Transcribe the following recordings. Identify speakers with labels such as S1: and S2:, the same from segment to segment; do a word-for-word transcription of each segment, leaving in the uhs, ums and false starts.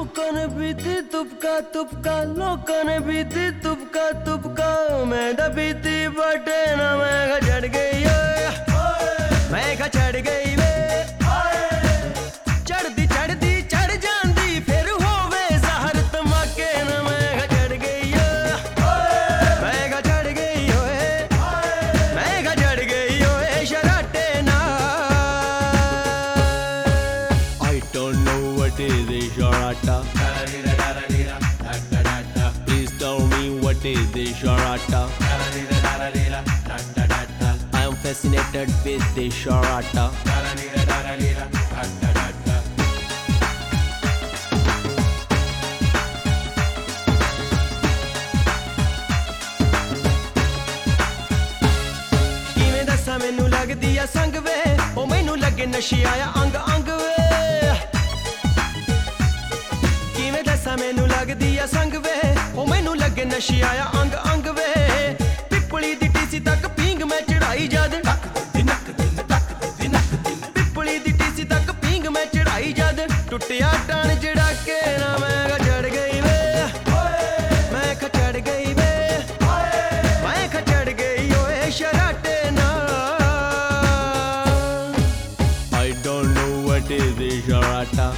S1: ਲੋਕਾਂ ਨੇ ਪੀਤੀ ਤੁਪਕਾ ਤੁਪਕਾ ਲੋਕਾਂ ਨੇ ਪੀਤੀ ਤੁਪਕਾ ਤੁਪਕਾ ਮੈਂ ਤਾਂ ਪੀਤੀ ਬਟੇ ਨਾ ਮੈਂ ਕਿਹਾ ਛੱਡ ਗਈ ਓਏ ਮੈਂ ਕਿਹਾ ਛੱਡ ਗਈ ਵੇ ਚੜਦੀ ਚੜਦੀ ਚੜ ਜਾਂਦੀ ਫਿਰ ਹੋਵੇ ਜ਼ਹਰ ਧਮਾਕੇ ਨਾ ਮੈਂ ਕਿਹਾ ਛੱਡ ਗਈ ਓਏ ਮੈਂ ਕਿਹਾ ਛੱਡ ਗਈ ਓਏ ਮੈਂ ਕਿਹਾ ਛੱਡ ਗਈ ਓਏ ਸ਼ਰਾਟੇ ਨਾਲ I don't know what is a sharata. Please tell me what is the sharata. I am fascinated with the sharata. ਕਿਵੇਂ ਦੱਸਾਂ ਮੈਨੂੰ ਲੱਗਦੀ ਆ ਸੰਗ ਵੇ ਉਹ ਮੈਨੂੰ ਲੱਗੇ ਨਸ਼ੇ ਆਇਆ ਅੰਗ ਅੰਗ ਵੇ ਕਿਵੇਂ ਦੱਸਾਂ ਮੈਨੂੰ ਲੱਗਦੀ ਆ ਸੰਗ ਵੇ ਉਹ ਮੈਨੂੰ ਲੱਗੇ ਨਸ਼ੇ ਆਇਆ ਅੰਗ ਅੰਗ ਵੇ ਪਿੱਪਲੀ ਦੀ ਟੀਸੀ ਤੱਕ ਪੀਂਗ ਮੈਂ ਚੜਾਈ ਜਦ ਪਿੱਪਲੀ ਦੀ ਟੀਸੀ ਤੱਕ ਪੀਂਗ ਮੈਂ ਚੜਾਈ ਜਦ ਟੁੱਟਿਆ ਟਾਣ ਜੜਾ ਕੇ ਨਾ ਮੈਂ ਕਿਹਾ ਚੜ ਗਈ ਵੇ ਮੈਂ ਕਿਹਾ ਚੜ ਗਈ ਵੇ ਮੈਂ ਕਿਹਾ ਚੜ ਗਈ ਓਏ ਸ਼ਰਾਟੇ ਨਾਲ I don't know what is the sharata.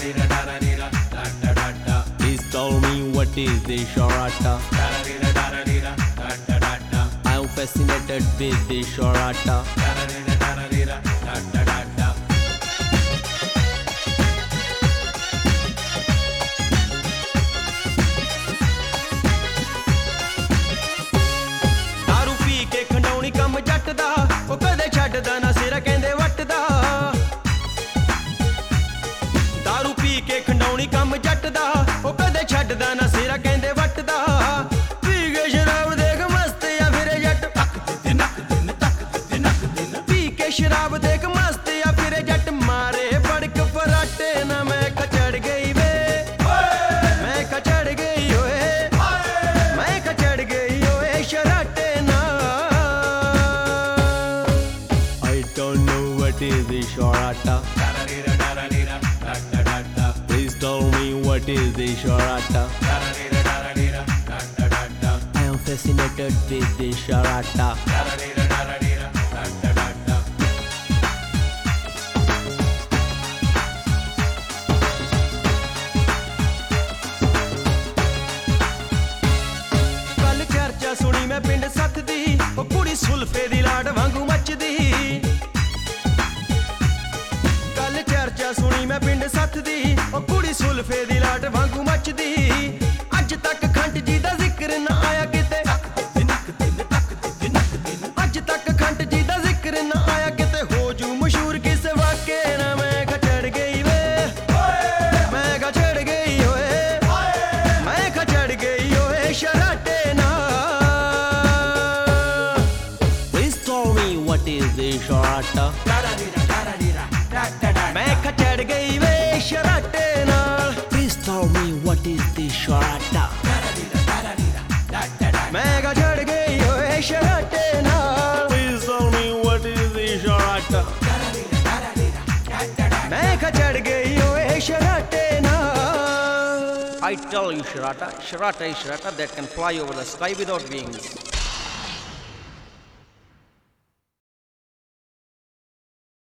S1: Please tell me what is the sharata. I am fascinated with the sharata. दारू पी के खंडौनी कम जट दा ओ कदे छड्डदा ना सिरा कहंदे वट दा दारू पी के खंडौनी कम जट दा ओ कदे छड्डदा ना सिरा कहंदे वट दा पी के शराब देख मस्त या फिर जट पी के शराब देख मस्त या फिर जट मारे फड़क फराटे ना मैं कचड़ गई वे मैं कचड़ गई ओए मैं कचड़ गई ओए शराटे ना I don't know what is the sharata. Please tell me what is the sharata. I am fascinated with the sharata. ਕੱਲ ਚਰਚਾ ਸੁਣੀ ਮੈਂ ਪਿੰਡ ਸੱਤ ਦੀ ਉਹ ਕੁੜੀ ਸੁਲਫੇ ਦੀ ਲਾਡ ਵਾਂਗੂ ਮੱਚਦੀ ਕੱਲ ਚਰਚਾ ਸੁਣੀ ਮੈਂ ਪਿੰਡ ਸੱਤ ਦੀ ਉਹ ਕੁੜੀ ਸੁਲਫੇ ਦੀ ਲਾਡ ਵਾਂਗੂ ਮੱਚਦੀ ਅੱਜ ਤੱਕ ਖੰਡ ਜੀ ਦਾ ਜ਼ਿਕਰ ਨਾ ਆਇਆ ਕਿਤੇ ਅੱਜ ਤੱਕ ਖੰਡ ਜੀ ਦਾ ਜ਼ਿਕਰ ਨਾ ਆਇਆ ਕਿਤੇ ਹੋ ਜੂ ਮਸ਼ਹੂਰ ਕਿਸ ਵਾਕੇ ਨਾ ਮੈਂ ਕਿਹਾ ਚੜ ਗਈ ਵੇ ਮੈਂ ਕਿਹਾ ਚੜ ਗਈ ਓਏ ਮੈਂ ਕਿਹਾ ਚੜ ਗਈ ਓਏ ਸ਼ਰਾਟੇ ਨਾਲ Please tell me what is the sharata. ਮੈਂ ਕਿਹਾ ਚੜ ਗਈ ਵੇ ਸ਼ਰਾਟੇ ਨਾਲ Please tell me what is the sharata. ਮੈਂ ਕਿਹਾ ਚੜ ਗਈ ਓਏ ਸ਼ਰਾਟੇ ਨਾਲ Please tell me what is the sharata. ਮੈਂ ਕਿਹਾ ਚੜ ਗਈ ਓਏ ਸ਼ਰਾਟੇ ਨਾਲ I tell you sharata, sharata is sharata that can fly over the sky without wings.